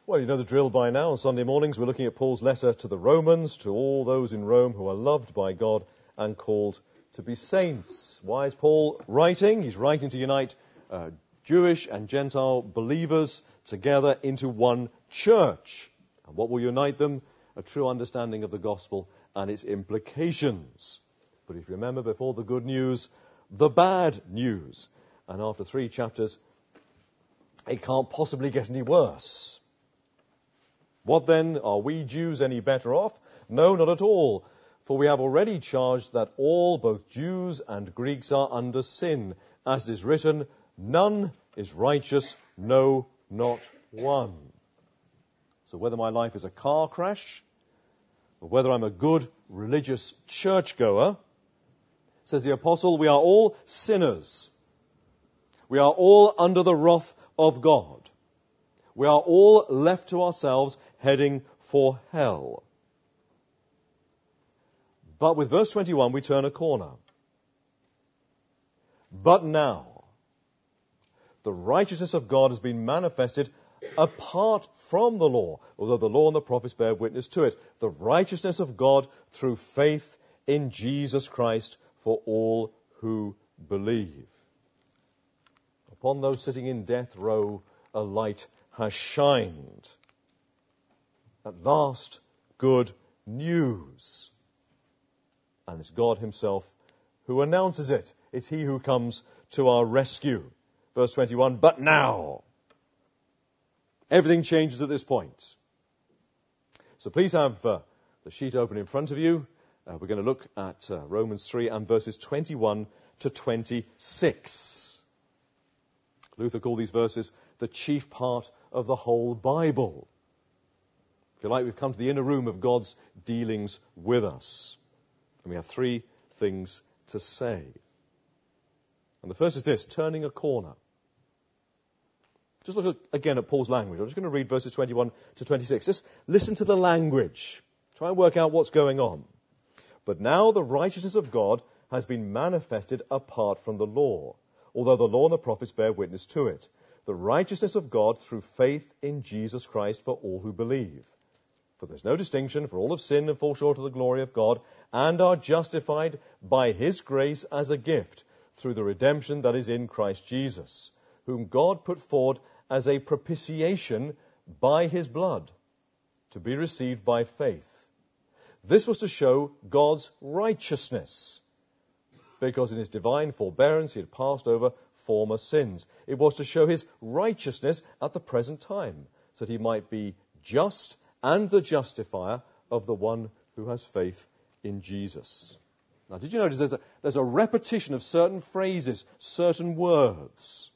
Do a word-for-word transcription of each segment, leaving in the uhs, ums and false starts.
Well, you know the drill by now. On Sunday mornings, we're looking at Paul's letter to the Romans, to all those in Rome who are loved by God and called to be saints. Why is Paul writing? He's writing to unite uh, Jewish and Gentile believers together into one church. And what will unite them? A true understanding of the gospel and its implications. But if you remember, before the good news, the bad news. And after three chapters, it can't possibly get any worse. What then? Are we Jews any better off? No, not at all. For we have already charged that all, both Jews and Greeks, are under sin. As it is written, none is righteous, no, not one. So whether my life is a car crash, or whether I'm a good religious churchgoer, says the apostle, we are all sinners. We are all under the wrath of God. We are all left to ourselves, heading for hell. But with verse twenty-one, we turn a corner. But now, the righteousness of God has been manifested apart from the law, although the law and the prophets bear witness to it. The righteousness of God through faith in Jesus Christ for all who believe. Upon those sitting in death row, a light has shined. At last, good news. And it's God himself who announces it. It's he who comes to our rescue. Verse twenty-one, but now. Everything changes at this point. So please have uh, the sheet open in front of you. Uh, we're going to look at uh, Romans three and verses twenty-one to twenty-six. Luther called these verses the chief part of the whole Bible. If you like, we've come to the inner room of God's dealings with us. And we have three things to say. And the first is this, turning a corner. Just look at, again at Paul's language. I'm just going to read verses twenty-one to twenty-six. Just listen to the language. Try and work out what's going on. But now the righteousness of God has been manifested apart from the law, although the law and the prophets bear witness to it. The righteousness of God through faith in Jesus Christ for all who believe. For there's no distinction, for all have sinned and fall short of the glory of God, and are justified by his grace as a gift, through the redemption that is in Christ Jesus, whom God put forward as a propitiation by his blood, to be received by faith. This was to show God's righteousness, because in his divine forbearance he had passed over former sins. It was to show his righteousness at the present time, so that he might be just and the justifier of the one who has faith in Jesus. Now, did you notice there's a, there's a repetition of certain phrases, certain words?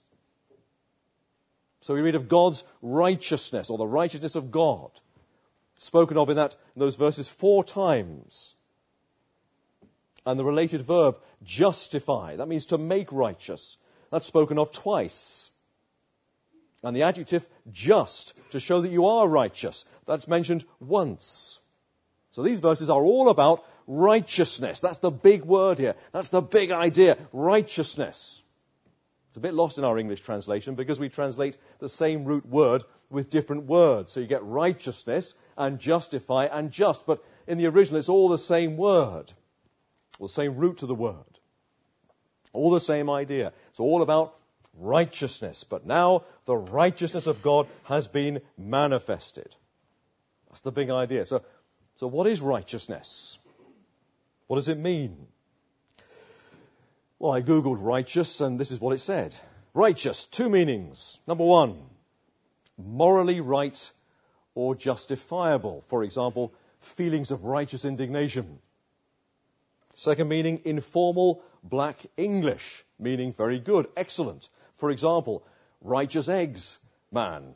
So we read of God's righteousness, or the righteousness of God, spoken of in that in those verses four times. And the related verb, justify, that means to make righteous. That's spoken of twice. And the adjective just, to show that you are righteous, that's mentioned once. So these verses are all about righteousness. That's the big word here. That's the big idea, righteousness. It's a bit lost in our English translation because we translate the same root word with different words. So you get righteousness and justify and just. But in the original, it's all the same word, or the same root to the word. All the same idea. It's all about righteousness. But now the righteousness of God has been manifested. That's the big idea. So, so what is righteousness? What does it mean? Well, I googled righteous, and this is what it said. Righteous, two meanings. Number one, morally right or justifiable. For example, feelings of righteous indignation. Second meaning, informal black English, meaning very good, excellent. For example, righteous eggs man.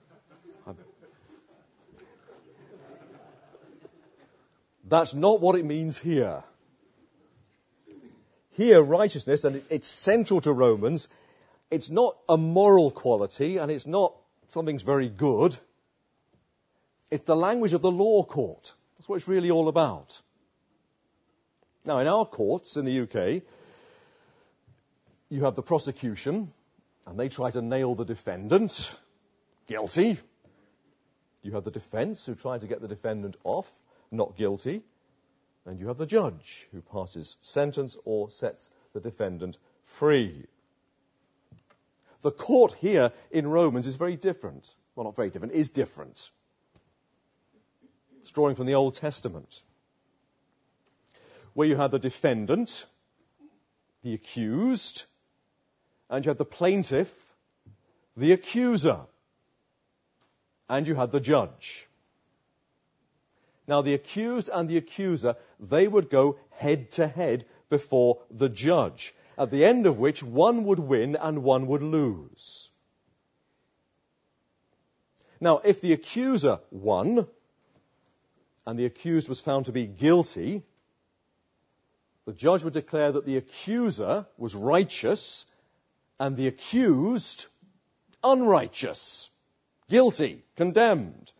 That's not what it means here. Here, righteousness, and it's central to Romans, it's not a moral quality, and it's not something's very good. It's the language of the law court. That's what it's really all about. Now, in our courts in the U K, you have the prosecution, and they try to nail the defendant guilty. You have the defense who try to get the defendant off, not guilty. And you have the judge who passes sentence or sets the defendant free. The court here in Romans is very different. Well, not very different, is different. It's drawing from the Old Testament, where you had the defendant, the accused, and you had the plaintiff, the accuser, and you had the judge. Now, the accused and the accuser, they would go head to head before the judge, at the end of which one would win and one would lose. Now, if the accuser won, and the accused was found to be guilty, the judge would declare that the accuser was righteous and the accused unrighteous, guilty, condemned.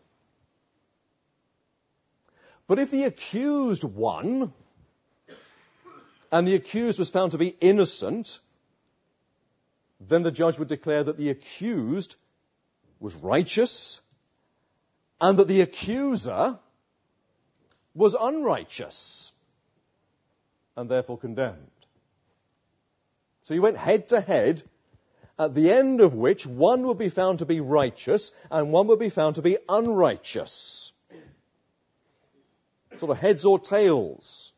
But if the accused won and the accused was found to be innocent, then the judge would declare that the accused was righteous and that the accuser was unrighteous and therefore condemned. So you went head to head, at the end of which one would be found to be righteous and one would be found to be unrighteous. Sort of heads or tails.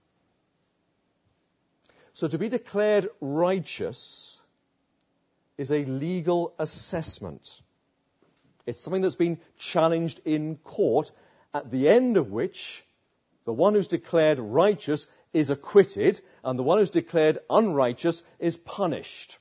So to be declared righteous is a legal assessment. It's something that's been challenged in court, at the end of which the one who's declared righteous is acquitted and the one who's declared unrighteous is punished.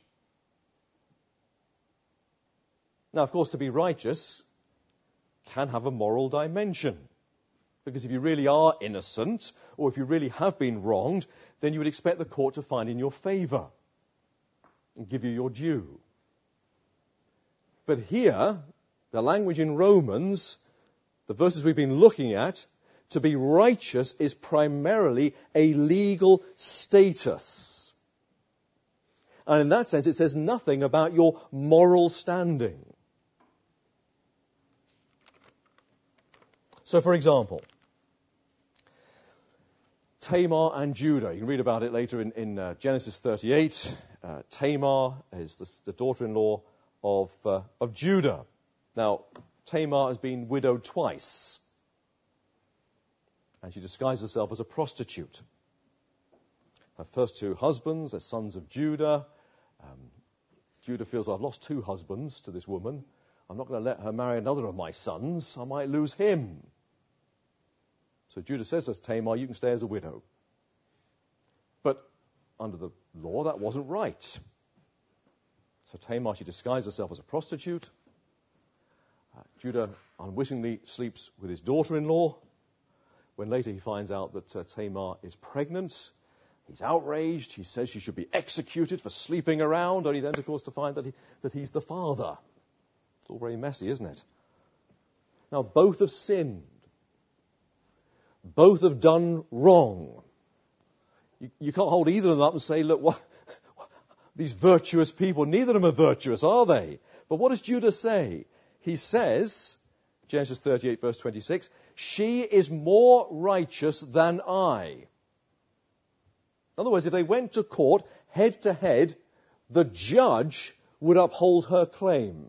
Now, of course, to be righteous can have a moral dimension. Because if you really are innocent, or if you really have been wronged, then you would expect the court to find in your favour and give you your due. But here, the language in Romans, the verses we've been looking at, to be righteous is primarily a legal status. And in that sense, it says nothing about your moral standing. So, for example, Tamar and Judah. You can read about it later in, in uh, Genesis thirty-eight. Uh, Tamar is the, the daughter-in-law of, uh, of Judah. Now, Tamar has been widowed twice. And she disguised herself as a prostitute. Her first two husbands are sons of Judah. Um, Judah feels, I've lost two husbands to this woman. I'm not going to let her marry another of my sons. I might lose him. So Judah says to Tamar, you can stay as a widow. But under the law, that wasn't right. So Tamar, she disguised herself as a prostitute. Uh, Judah unwittingly sleeps with his daughter-in-law. When later he finds out that uh, Tamar is pregnant, he's outraged. He says she should be executed for sleeping around, only then, of course, to find that, he, that he's the father. It's all very messy, isn't it? Now, both have sinned. Both have done wrong. You, you can't hold either of them up and say, look, what, these virtuous people, neither of them are virtuous, are they? But what does Judah say? He says, Genesis thirty-eight, verse twenty-six, she is more righteous than I. In other words, if they went to court head to head, the judge would uphold her claim.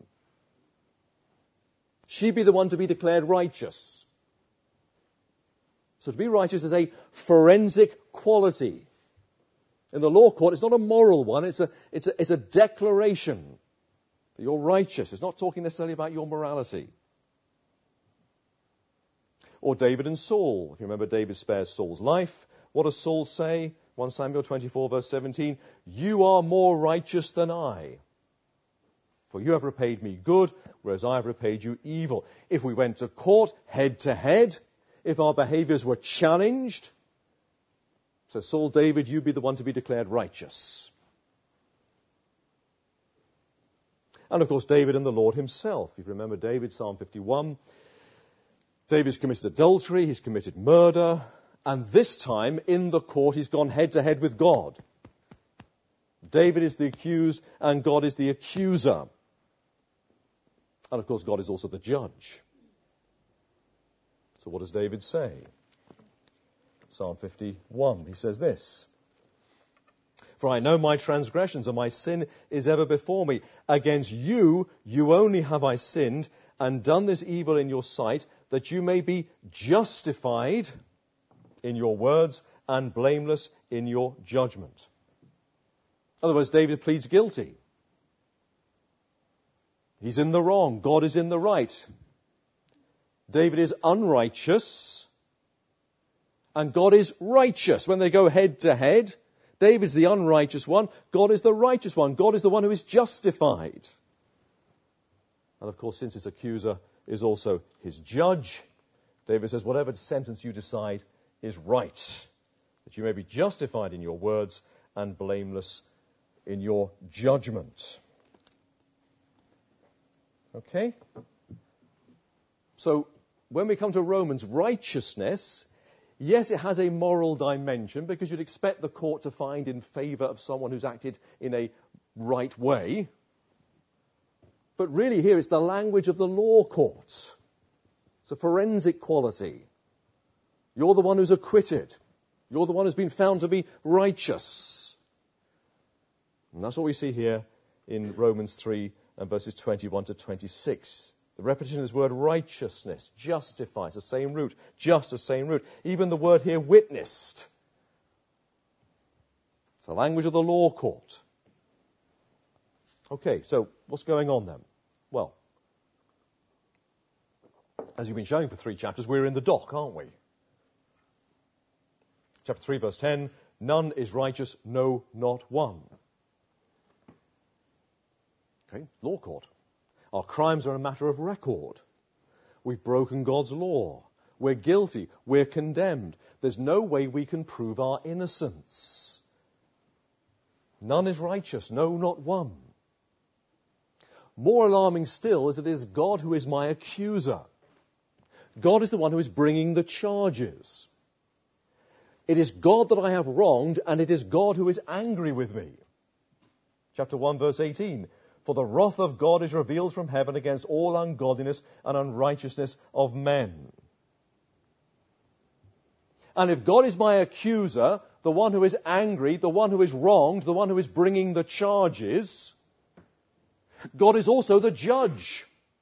She'd be the one to be declared righteous. So to be righteous is a forensic quality. In the law court, it's not a moral one, it's a, it's a, it's a declaration that you're righteous. It's not talking necessarily about your morality. Or David and Saul. If you remember, David spares Saul's life. What does Saul say? First Samuel twenty-four, verse seventeen, you are more righteous than I. For you have repaid me good, whereas I have repaid you evil. If we went to court head to head, if our behaviors were challenged, so Saul, David, you be the one to be declared righteous. And of course, David and the Lord himself. If you remember David, Psalm fifty-one, David's committed adultery, he's committed murder, and this time in the court he's gone head to head with God. David is the accused and God is the accuser. And of course, God is also the judge. So what does David say? Psalm fifty-one, he says this. For I know my transgressions, and my sin is ever before me. Against you, you only have I sinned, and done this evil in your sight, that you may be justified in your words and blameless in your judgment. In other words, David pleads guilty. He's in the wrong. God is in the right. David is unrighteous, and God is righteous. When they go head to head, David's the unrighteous one, God is the righteous one. God is the one who is justified. And of course, since his accuser is also his judge, David says, whatever sentence you decide is right, that you may be justified in your words and blameless in your judgment. Okay? So, when we come to Romans, righteousness, yes, it has a moral dimension, because you'd expect the court to find in favour of someone who's acted in a right way. But really here it's the language of the law court. It's a forensic quality. You're the one who's acquitted. You're the one who's been found to be righteous. And that's what we see here in Romans three and verses twenty-one to twenty-six. The repetition of this word righteousness, justify, it's the same root, just the same root. Even the word here, witnessed. It's the language of the law court. Okay, so what's going on then? Well, as you've been showing for three chapters, we're in the dock, aren't we? Chapter three, verse ten, none is righteous, no, not one. Okay, law court. Our crimes are a matter of record. We've broken God's law. We're guilty. We're condemned. There's no way we can prove our innocence. None is righteous, no, not one. More alarming still is that it is God who is my accuser. God is the one who is bringing the charges. It is God that I have wronged, and it is God who is angry with me. Chapter one, verse eighteen. For the wrath of God is revealed from heaven against all ungodliness and unrighteousness of men. And if God is my accuser, the one who is angry, the one who is wronged, the one who is bringing the charges, God is also the judge.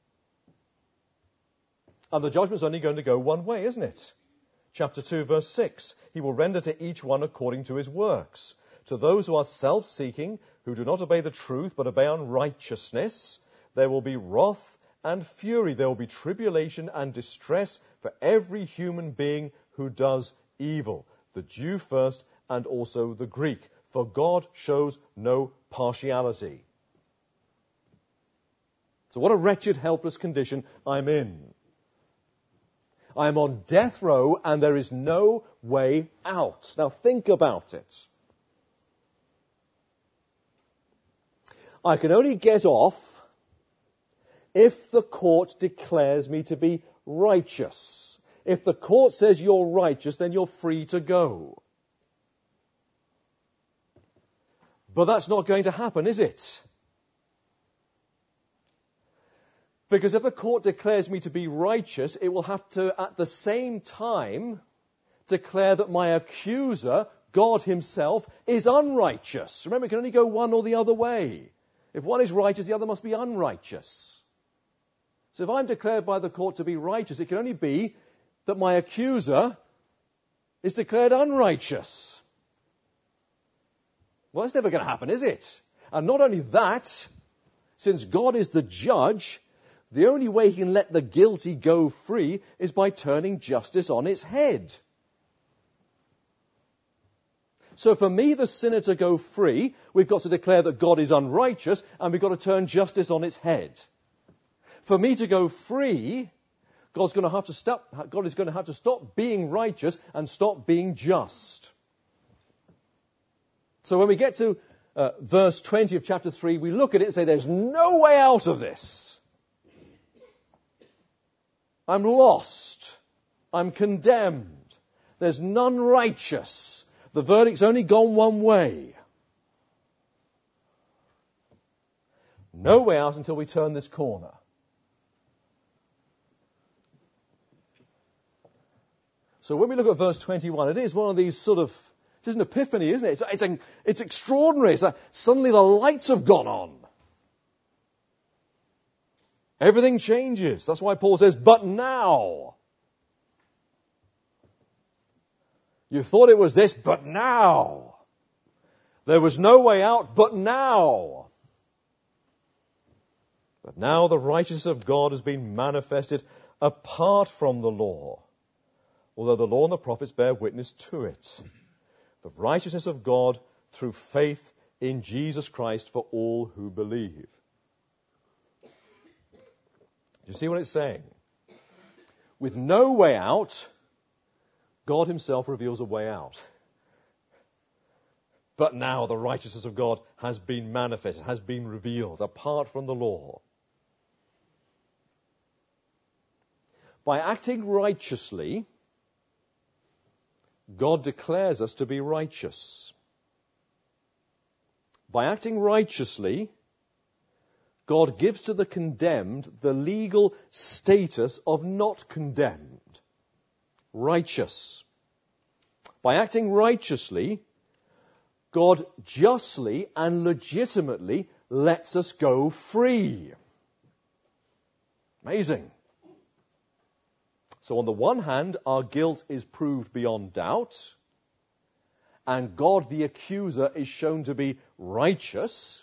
And the judgment's only going to go one way, isn't it? Chapter two, verse six. He will render to each one according to his works. To those who are self-seeking, who do not obey the truth but obey unrighteousness, there will be wrath and fury. There will be tribulation and distress for every human being who does evil, the Jew first and also the Greek. For God shows no partiality. So what a wretched, helpless condition I'm in. I am on death row and there is no way out. Now think about it. I can only get off if the court declares me to be righteous. If the court says you're righteous, then you're free to go. But that's not going to happen, is it? Because if the court declares me to be righteous, it will have to, at the same time, declare that my accuser, God himself, is unrighteous. Remember, it can only go one or the other way. If one is righteous, the other must be unrighteous. So if I'm declared by the court to be righteous, it can only be that my accuser is declared unrighteous. Well, that's never going to happen, is it? And not only that, since God is the judge, the only way he can let the guilty go free is by turning justice on its head. So for me, the sinner, to go free, we've got to declare that God is unrighteous, and we've got to turn justice on its head. For me to go free, God's going to have to stop, God is going to have to stop being righteous and stop being just. So when we get to uh, verse twenty of chapter three, we look at it and say, there's no way out of this. I'm lost. I'm condemned. There's none righteous. The verdict's only gone one way. No way out until we turn this corner. So when we look at verse twenty-one, it is one of these sort of, it's an epiphany, isn't it? It's, it's, an, it's extraordinary. It's like suddenly the lights have gone on. Everything changes. That's why Paul says, but now. You thought it was this, but now. There was no way out, but now. But now the righteousness of God has been manifested apart from the law, although the law and the prophets bear witness to it. The righteousness of God through faith in Jesus Christ for all who believe. Do you see what it's saying? With no way out, God himself reveals a way out. But now the righteousness of God has been manifested, has been revealed, apart from the law. By acting righteously, God declares us to be righteous. By acting righteously, God gives to the condemned the legal status of not condemned. Righteous. By acting righteously, God justly and legitimately lets us go free. Amazing. So on the one hand, our guilt is proved beyond doubt, and God the accuser is shown to be righteous.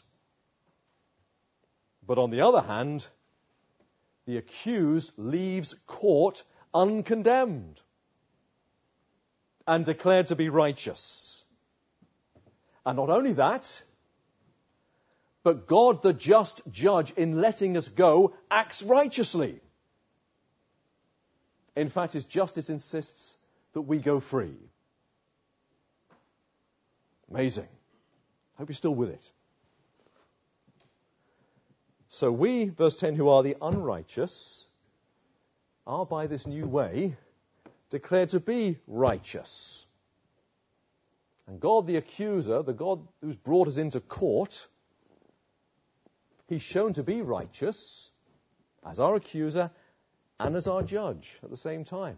But on the other hand, the accused leaves court uncondemned and declared to be righteous. And not only that, but God the just judge in letting us go acts righteously. In fact, his justice insists that we go free. Amazing. Hope you're still with it. So we, verse ten, who are the unrighteous, are by this new way declared to be righteous. And God the accuser, the God who's brought us into court, he's shown to be righteous as our accuser and as our judge at the same time.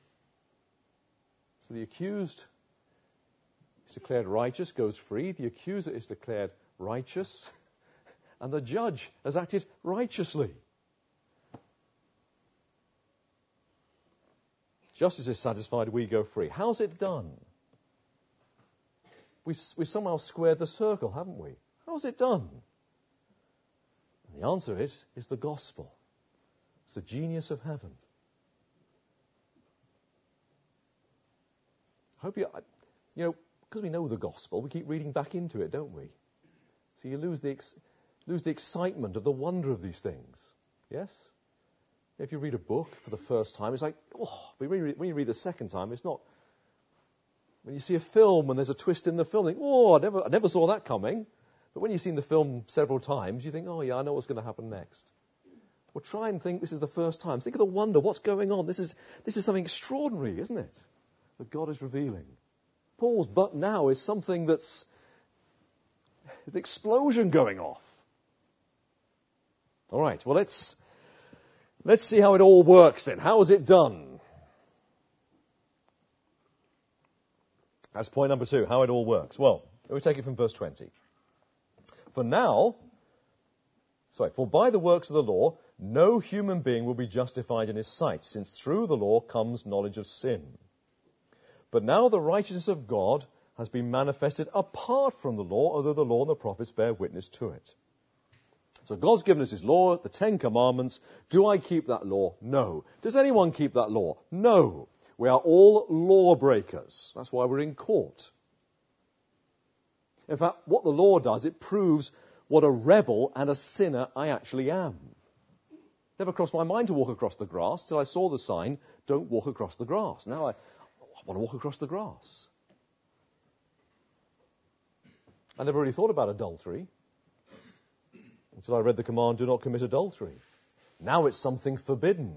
So the accused is declared righteous, goes free. The accuser is declared righteous. And the judge has acted righteously. Justice is satisfied, we go free. How's it done? We've, we've somehow squared the circle, haven't we? How's it done? And the answer is, is the gospel. It's the genius of heaven. I hope you, you know, because we know the gospel, we keep reading back into it, don't we? So you lose the, ex, lose the excitement of the wonder of these things. Yes? If you read a book for the first time, it's like, oh, but when you read, when you read the second time, it's not. When you see a film and there's a twist in the film, you think, oh, I never, I never saw that coming. But when you've seen the film several times, you think, oh yeah, I know what's going to happen next. Well, try and think this is the first time. Think of the wonder. What's going on? This is, this is something extraordinary, isn't it? That God is revealing. Paul's but now is something that's an explosion going off. All right, well, let's, let's see how it all works then. How is it done? That's point number two, how it all works. Well, let me take it from verse twenty. For now, sorry, for by the works of the law, no human being will be justified in his sight, since through the law comes knowledge of sin. But now the righteousness of God has been manifested apart from the law, although the law and the prophets bear witness to it. So God's given us his law, the Ten Commandments. Do I keep that law? No. Does anyone keep that law? No. We are all lawbreakers. That's why we're in court. In fact, what the law does, it proves what a rebel and a sinner I actually am. Never crossed my mind to walk across the grass till I saw the sign, don't walk across the grass. Now I, I want to walk across the grass. I never really thought about adultery until I read the command, do not commit adultery. Now it's something forbidden.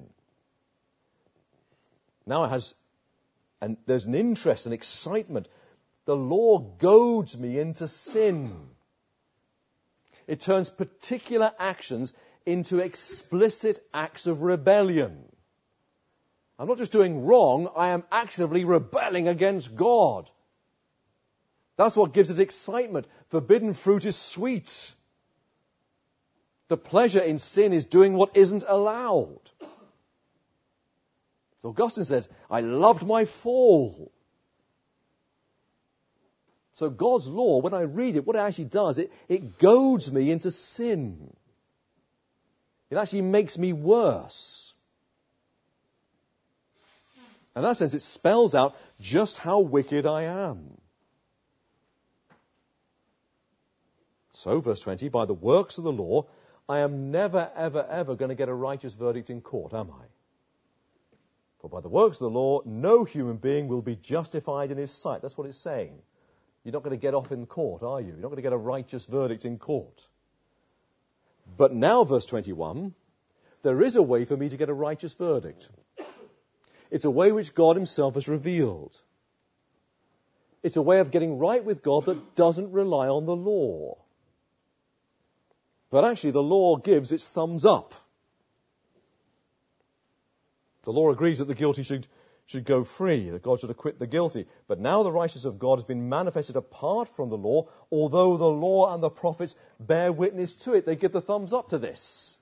Now it has, and there's an interest and excitement. The law goads me into sin. It turns particular actions into explicit acts of rebellion. I'm not just doing wrong, I am actively rebelling against God. That's what gives it excitement. Forbidden fruit is sweet. The pleasure in sin is doing what isn't allowed. Augustine says, I loved my fall. So God's law, when I read it, what it actually does, it, it goads me into sin. It actually makes me worse. In that sense, it spells out just how wicked I am. So, verse twenty, by the works of the law, I am never, ever, ever going to get a righteous verdict in court, am I? For by the works of the law, no human being will be justified in his sight. That's what it's saying. You're not going to get off in court, are you? You're not going to get a righteous verdict in court. But now, verse twenty-one, there is a way for me to get a righteous verdict. It's a way which God himself has revealed. It's a way of getting right with God that doesn't rely on the law. But actually, the law gives its thumbs up. The law agrees that the guilty should, should go free, that God should acquit the guilty. But now the righteousness of God has been manifested apart from the law, although the law and the prophets bear witness to it. They give the thumbs up to this.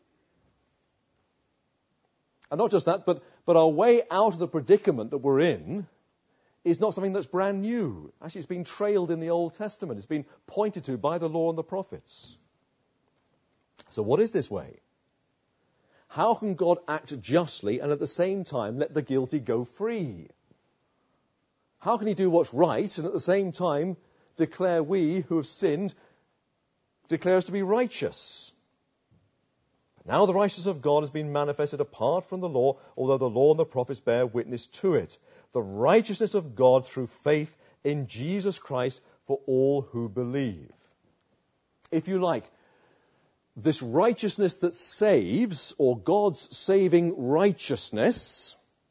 And not just that, but, but our way out of the predicament that we're in is not something that's brand new. Actually, it's been trailed in the Old Testament. It's been pointed to by the law and the prophets. So what is this way? How can God act justly and at the same time let the guilty go free? How can he do what's right and at the same time declare we who have sinned, declare us to be righteous? Now the righteousness of God has been manifested apart from the law, although the law and the prophets bear witness to it. The righteousness of God through faith in Jesus Christ for all who believe. If you like, this righteousness that saves, or God's saving righteousness,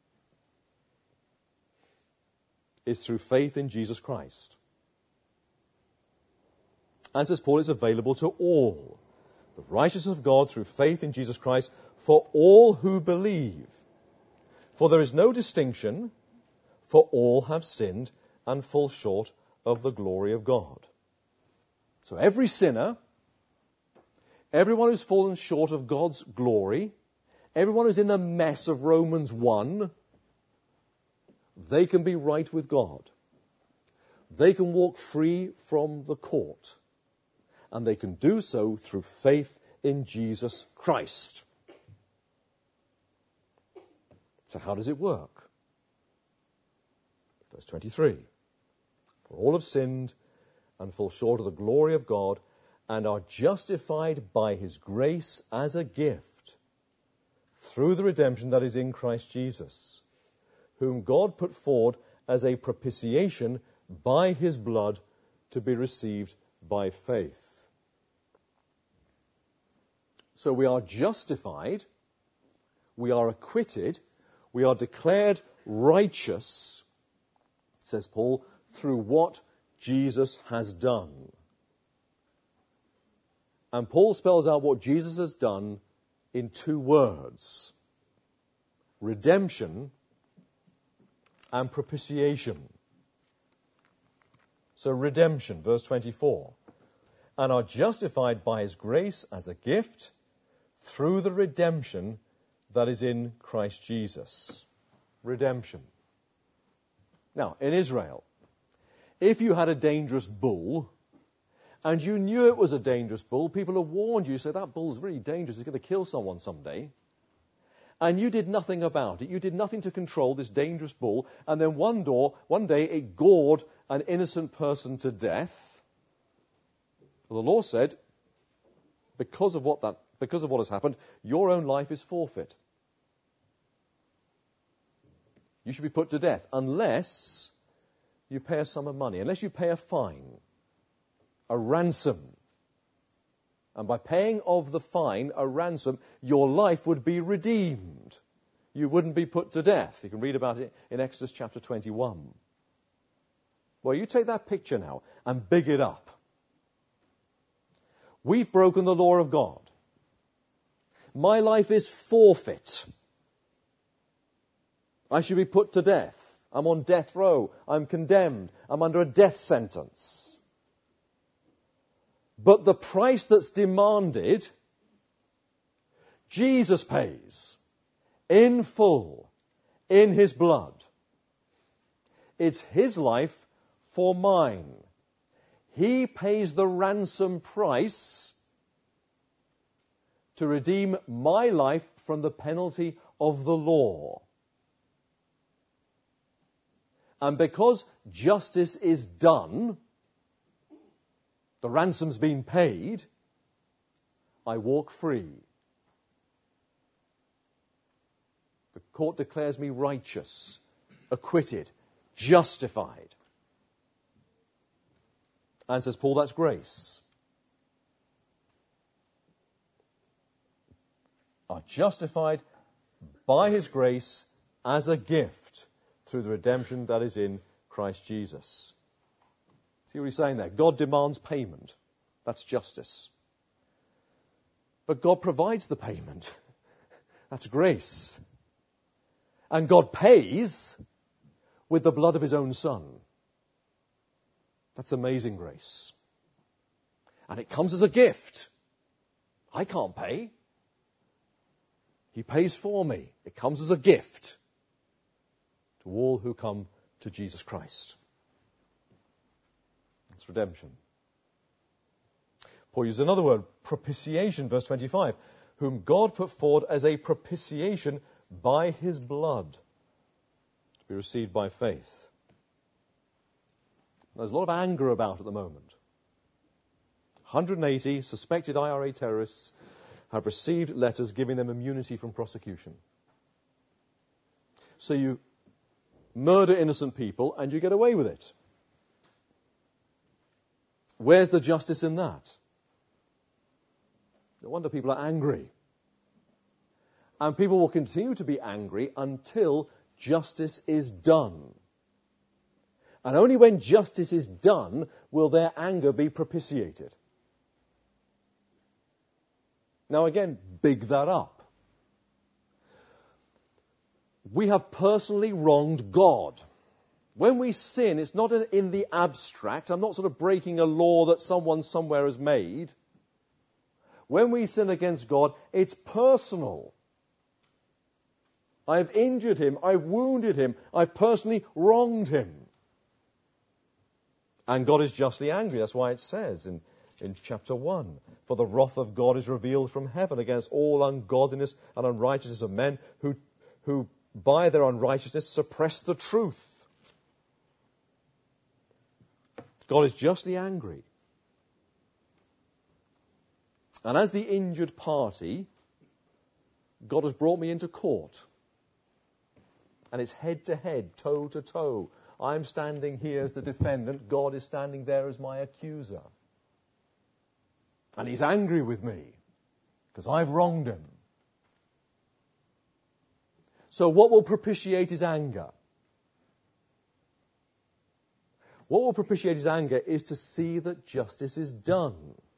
is through faith in Jesus Christ. And says Paul, it's available to all. The righteousness of God through faith in Jesus Christ for all who believe. For there is no distinction, for all have sinned and fall short of the glory of God. So every sinner, everyone who's fallen short of God's glory, everyone who's in the mess of Romans one, they can be right with God. They can walk free from the court. And they can do so through faith in Jesus Christ. So how does it work? Verse twenty-three. For all have sinned and fall short of the glory of God, and are justified by his grace as a gift through the redemption that is in Christ Jesus, whom God put forward as a propitiation by his blood to be received by faith. So we are justified, we are acquitted, we are declared righteous, says Paul, through what Jesus has done. And Paul spells out what Jesus has done in two words: redemption and propitiation. So redemption, verse twenty-four. And are justified by his grace as a gift through the redemption that is in Christ Jesus. Redemption. Now, in Israel, if you had a dangerous bull, and you knew it was a dangerous bull, people have warned you, say, that bull's really dangerous, it's going to kill someone someday. And you did nothing about it. You did nothing to control this dangerous bull, and then one, door, one day it gored an innocent person to death. Well, the law said, because of what that, because of what has happened, your own life is forfeit. You should be put to death unless you pay a sum of money, unless you pay a fine, a ransom. And by paying of the fine, a ransom, your life would be redeemed. You wouldn't be put to death. You can read about it in Exodus chapter twenty-one. Well, you take that picture now and big it up. We've broken the law of God. My life is forfeit. I should be put to death. I'm on death row. I'm condemned. I'm under a death sentence. But the price that's demanded, Jesus pays in full, in his blood. It's his life for mine. He pays the ransom price to redeem my life from the penalty of the law. And because justice is done, the ransom's been paid, I walk free. The court declares me righteous, acquitted, justified. And says Paul, that's grace. Are justified by his grace as a gift through the redemption that is in Christ Jesus. See what he's saying there? God demands payment. That's justice. But God provides the payment. That's grace. And God pays with the blood of his own Son. That's amazing grace. And it comes as a gift. I can't pay. He pays for me. It comes as a gift to all who come to Jesus Christ. It's redemption. Paul uses another word, propitiation, verse twenty-five, whom God put forward as a propitiation by his blood to be received by faith. There's a lot of anger about at the moment. one hundred eighty suspected I R A terrorists have received letters giving them immunity from prosecution. So you murder innocent people and you get away with it. Where's the justice in that? No wonder people are angry. And people will continue to be angry until justice is done. And only when justice is done will their anger be propitiated. Now again, big that up. We have personally wronged God. When we sin, it's not in the abstract. I'm not sort of breaking a law that someone somewhere has made. When we sin against God, it's personal. I've injured him. I've wounded him. I've personally wronged him. And God is justly angry. That's why it says in, in chapter one, for the wrath of God is revealed from heaven against all ungodliness and unrighteousness of men who, who by their unrighteousness suppress the truth. God is justly angry. And as the injured party, God has brought me into court. And it's head to head, toe to toe. I'm standing here as the defendant. God is standing there as my accuser. And he's angry with me because I've wronged him. So what will propitiate his anger? What will propitiate his anger is to see that justice is done.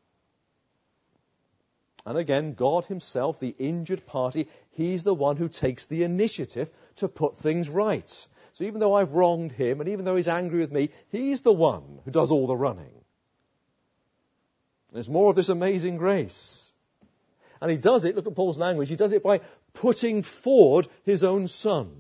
And again, God himself, the injured party, he's the one who takes the initiative to put things right. So even though I've wronged him, and even though he's angry with me, he's the one who does all the running. There's more of this amazing grace. And he does it, look at Paul's language, he does it by putting forward his own Son.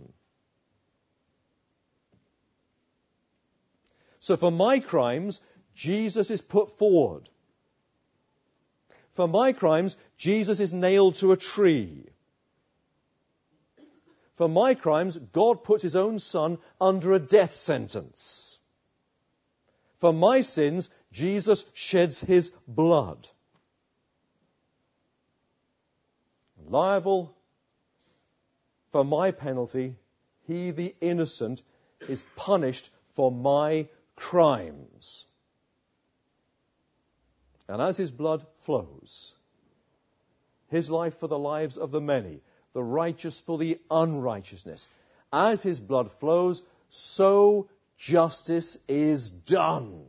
So for my crimes, Jesus is put forward. For my crimes, Jesus is nailed to a tree. For my crimes, God puts his own Son under a death sentence. For my sins, Jesus sheds his blood. Liable for my penalty, he, the innocent, is punished for my crimes. And as his blood flows, his life for the lives of the many, the righteous for the unrighteousness, as his blood flows, so justice is done.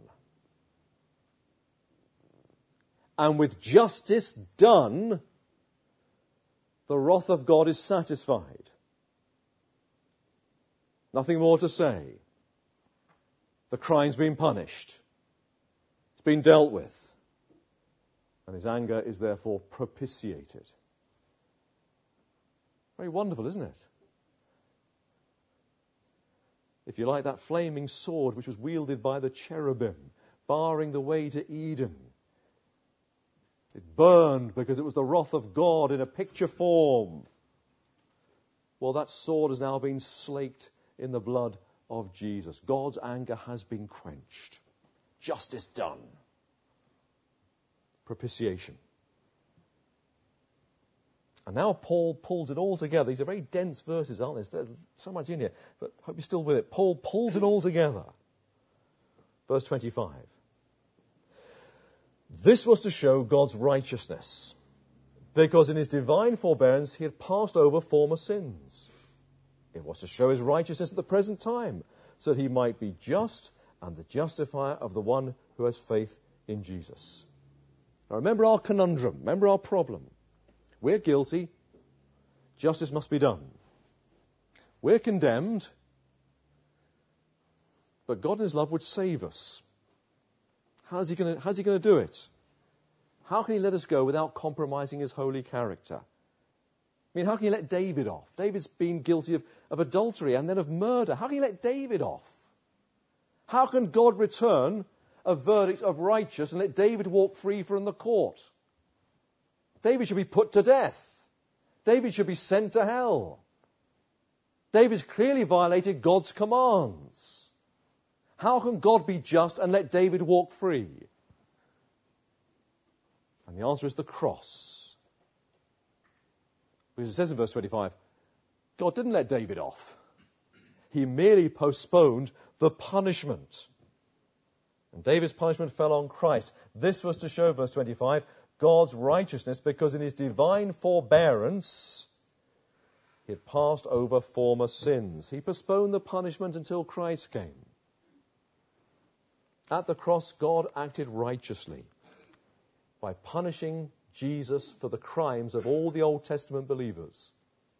And with justice done, the wrath of God is satisfied. Nothing more to say. The crime's been punished. It's been dealt with. And his anger is therefore propitiated. Very wonderful, isn't it? If you like, that flaming sword which was wielded by the cherubim, barring the way to Eden. It burned because it was the wrath of God in a picture form. Well, that sword has now been slaked in the blood of Jesus. God's anger has been quenched. Justice done. Propitiation. And now Paul pulls it all together. These are very dense verses, aren't they? There's so much in here. But I hope you're still with it. Paul pulls it all together. Verse twenty-five. This was to show God's righteousness, because in his divine forbearance he had passed over former sins. It was to show his righteousness at the present time, so that he might be just and the justifier of the one who has faith in Jesus. Now remember our conundrum, remember our problem. We're guilty, justice must be done. We're condemned, but God in his love would save us. How's he going to, how's he going to do it? How can he let us go without compromising his holy character? I mean, how can he let David off? David's been guilty of, of adultery and then of murder. How can he let David off? How can God return a verdict of righteous and let David walk free from the court? David should be put to death. David should be sent to hell. David's clearly violated God's commands. How can God be just and let David walk free? And the answer is the cross. Because it says in verse twenty-five, God didn't let David off. He merely postponed the punishment. And David's punishment fell on Christ. This was to show, verse twenty-five, God's righteousness, because in his divine forbearance he had passed over former sins. He postponed the punishment until Christ came. At the cross, God acted righteously by punishing Jesus for the crimes of all the Old Testament believers.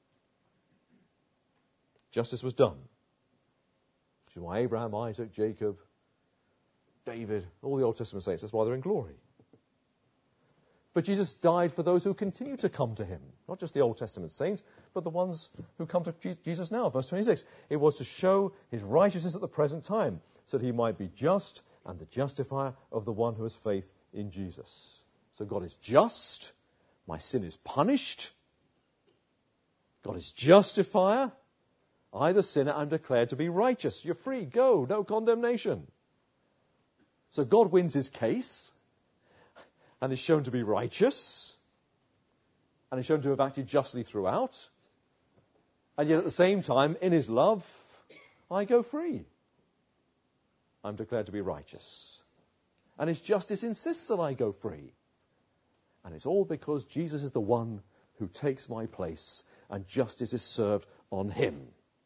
Justice was done. Which is why Abraham, Isaac, Jacob, David, all the Old Testament saints, that's why they're in glory. But Jesus died for those who continue to come to him. Not just the Old Testament saints, but the ones who come to Jesus now. Verse twenty-six, it was to show his righteousness at the present time, so that he might be just and the justifier of the one who has faith in Jesus. So God is just. My sin is punished. God is justifier. I, the sinner, am declared to be righteous. You're free. Go. No condemnation. So God wins his case and is shown to be righteous and is shown to have acted justly throughout. And yet at the same time, in his love, I go free. I'm declared to be righteous. And his justice insists that I go free. And it's all because Jesus is the one who takes my place and justice is served on him.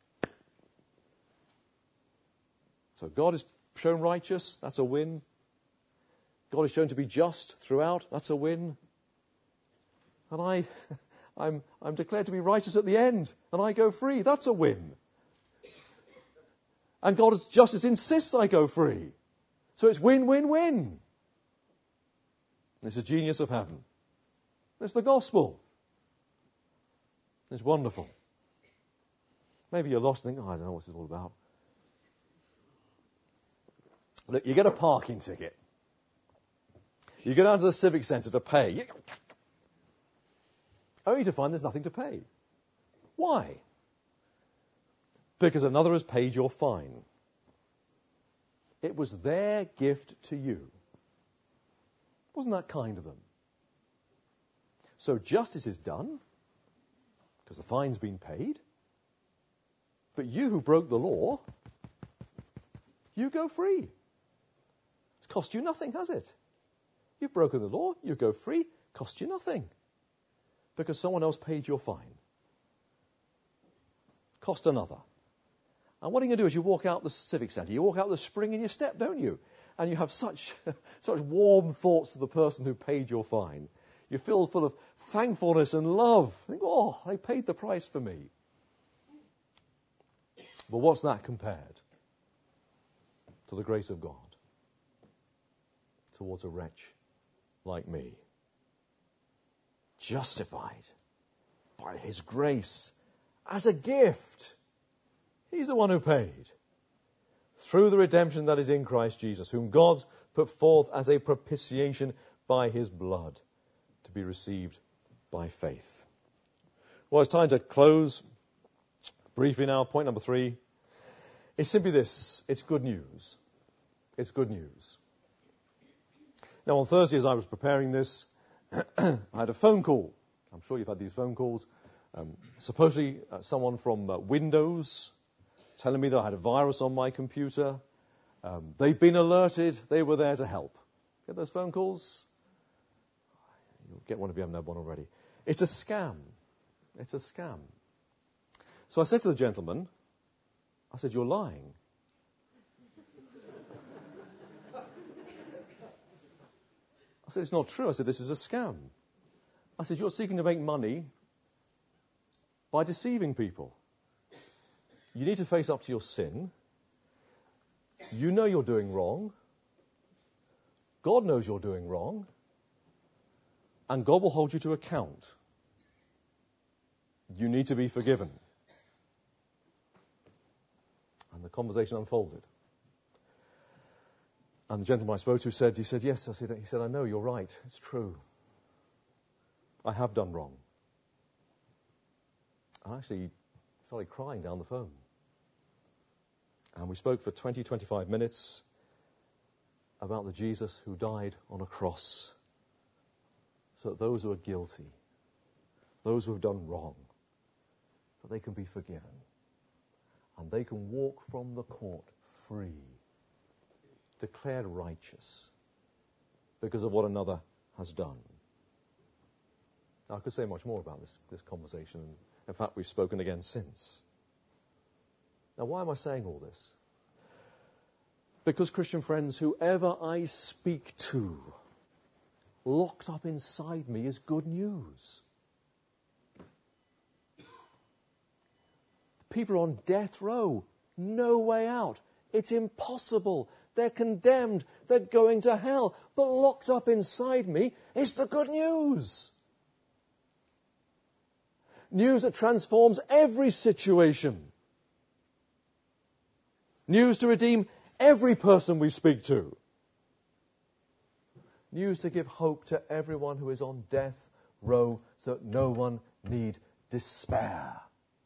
So God is shown righteous, that's a win. God is shown to be just throughout, that's a win. And I, I'm, I'm declared to be righteous at the end, and I go free, that's a win. And God's justice insists I go free. So it's win, win, win. It's the genius of heaven. It's the gospel. It's wonderful. Maybe you're lost and think, oh, I don't know what this is all about. Look, you get a parking ticket. You go down to the civic centre to pay. Only to find there's nothing to pay. Why? Because another has paid your fine. It was their gift to you. Wasn't that kind of them? So justice is done, because the fine's been paid. But you who broke the law, you go free. It's cost you nothing, has it? You've broken the law, you go free, cost you nothing. Because someone else paid your fine. Cost another. And what are you going to do is you walk out the civic centre, you walk out the spring in your step, don't you? And you have such such warm thoughts of the person who paid your fine. You're filled full of thankfulness and love. You think, oh, they paid the price for me. But what's that compared to the grace of God towards a wretch like me? Justified by his grace as a gift. He's the one who paid. Through the redemption that is in Christ Jesus, whom God put forth as a propitiation by his blood, to be received by faith. Well, it's time to close. Briefly now, point number three is simply this. It's good news. It's good news. Now, on Thursday, as I was preparing this, I had a phone call. I'm sure you've had these phone calls. Um, supposedly, uh, someone from uh, Windows telling me that I had a virus on my computer. Um, they've been alerted. They were there to help. Get those phone calls? You'll get one if you haven't had one already. It's a scam. It's a scam. So I said to the gentleman, I said, you're lying. I said, it's not true. I said, this is a scam. I said, you're seeking to make money by deceiving people. You need to face up to your sin. You know you're doing wrong. God knows you're doing wrong. And God will hold you to account. You need to be forgiven. And the conversation unfolded. And the gentleman I spoke to said, he said, yes. I said, he said, I know, you're right. It's true. I have done wrong. I actually started crying down the phone. And we spoke for twenty, twenty-five minutes about the Jesus who died on a cross so that those who are guilty, those who have done wrong, that they can be forgiven. And they can walk from the court free, declared righteous because of what another has done. Now, I could say much more about this, this conversation. In fact, we've spoken again since. Now, why am I saying all this? Because, Christian friends, whoever I speak to, locked up inside me is good news. People are on death row, no way out. It's impossible. They're condemned. They're going to hell. But locked up inside me is the good news. News that transforms every situation. News to redeem every person we speak to. News to give hope to everyone who is on death row so that no one need despair.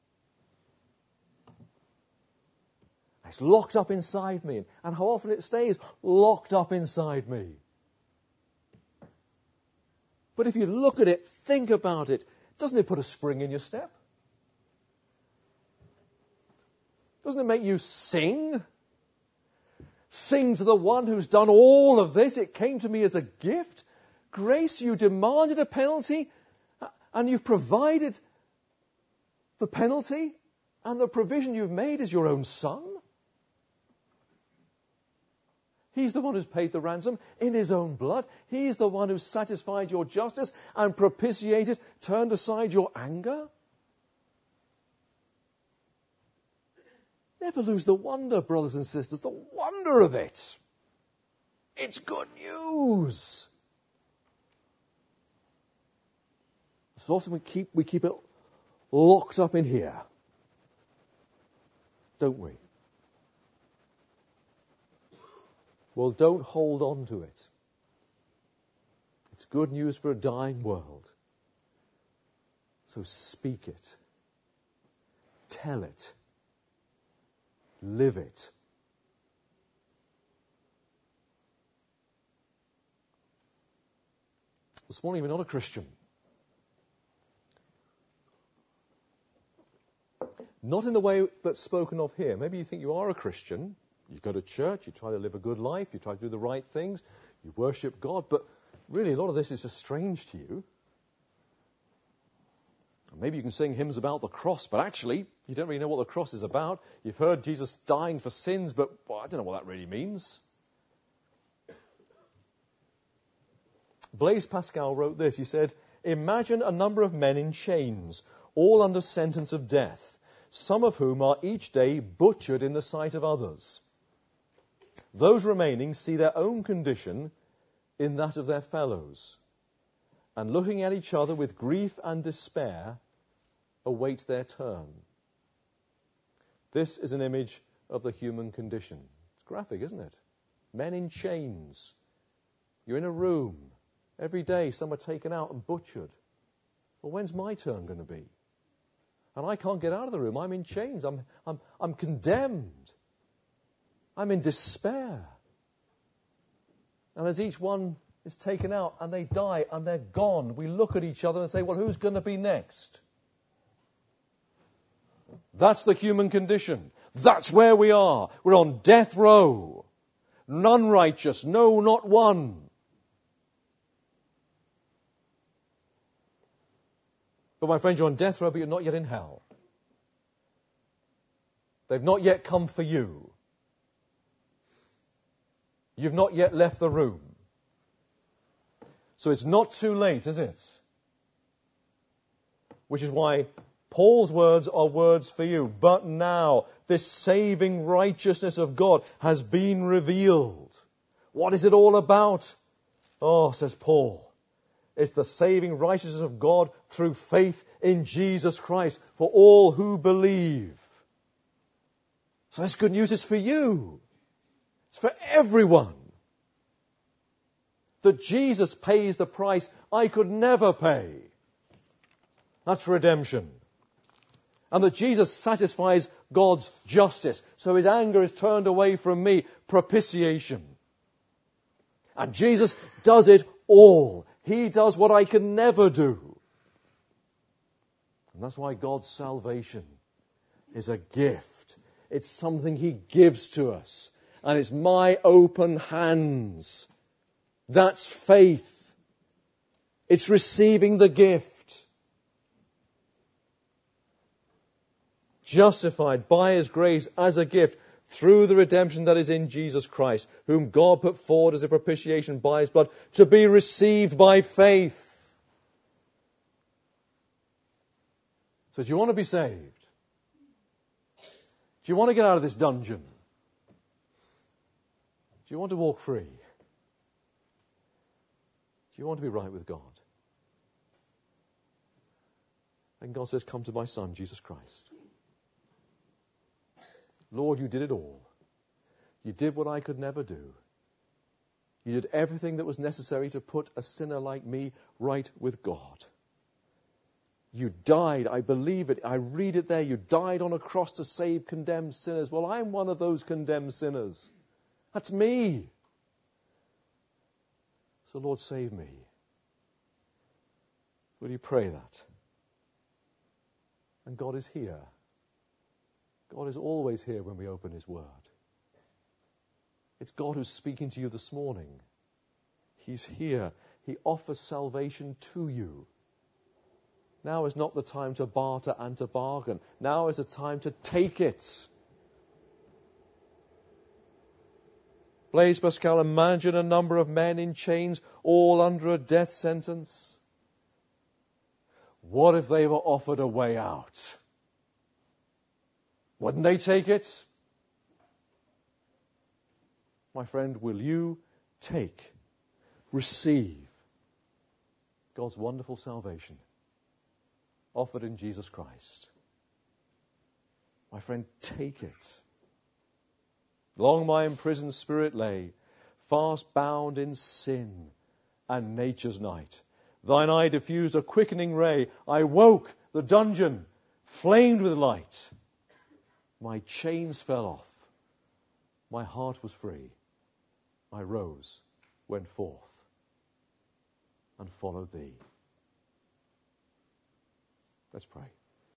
It's locked up inside me. And how often it stays locked up inside me. But if you look at it, think about it, doesn't it put a spring in your step? Doesn't it make you sing? Sing to the one who's done all of this. It came to me as a gift. Grace, you demanded a penalty, and you've provided the penalty, and the provision you've made is your own Son. He's the one who's paid the ransom in his own blood. He's the one who's satisfied your justice and propitiated, turned aside your anger. Never lose the wonder, brothers and sisters, the wonder of it. It's good news. So often we keep, we keep it locked up in here, don't we? Well, don't hold on to it. It's good news for a dying world. So speak it. Tell it. Live it. This morning we're not a Christian. Not in the way that's spoken of here. Maybe you think you are a Christian. You go to church, you try to live a good life, you try to do the right things, you worship God, but really a lot of this is just strange to you. Maybe you can sing hymns about the cross, but actually you don't really know what the cross is about. You've heard Jesus dying for sins, but well, I don't know what that really means. Blaise Pascal wrote this. He said, imagine a number of men in chains, all under sentence of death. some of whom are each day butchered in the sight of others. Those remaining see their own condition in that of their fellows, and looking at each other with grief and despair, await their turn. This is an image of the human condition. It's graphic, isn't it? Men in chains. You're in a room. Every day some are taken out and butchered. Well, when's my turn going to be? And I can't get out of the room. I'm in chains. I'm, I'm, I'm condemned. I'm in despair. And as each one is taken out and they die and they're gone, we look at each other and say, well, who's going to be next? That's the human condition. That's where we are. We're on death row. None righteous. No, not one. But my friend, you're on death row, but you're not yet in hell. They've not yet come for you. You've not yet left the room. So it's not too late, is it? Which is why Paul's words are words for you. But now, this saving righteousness of God has been revealed. What is it all about? Oh, says Paul, it's the saving righteousness of God through faith in Jesus Christ for all who believe. So this good news is for you. It's for everyone. That Jesus pays the price I could never pay. That's redemption. And that Jesus satisfies God's justice. So his anger is turned away from me. Propitiation. And Jesus does it all. He does what I can never do. And that's why God's salvation is a gift. It's something he gives to us. And it's my open hands. That's faith. It's receiving the gift. Justified by his grace as a gift through the redemption that is in Jesus Christ, whom God put forward as a propitiation by his blood, to be received by faith. So do you want to be saved? Do you want to get out of this dungeon? Do you want to walk free? Do you want to be right with God? And God says, come to my Son, Jesus Christ. Lord, you did it all. You did what I could never do. You did everything that was necessary to put a sinner like me right with God. You died, I believe it, I read it there, you died on a cross to save condemned sinners. Well, I'm one of those condemned sinners. That's me. So Lord, save me. Will you pray that? And God is here. God is always here when we open his word. It's God who's speaking to you this morning. He's here. He offers salvation to you. Now is not the time to barter and to bargain. Now is the time to take it. Blaise Pascal, imagine a number of men in chains, all under a death sentence. What if they were offered a way out? Wouldn't they take it? My friend, will you take, receive God's wonderful salvation offered in Jesus Christ? My friend, take it. Long my imprisoned spirit lay, fast bound in sin and nature's night. Thine eye diffused a quickening ray. I woke, the dungeon flamed with light. My chains fell off. My heart was free. I rose, went forth, and followed thee. Let's pray.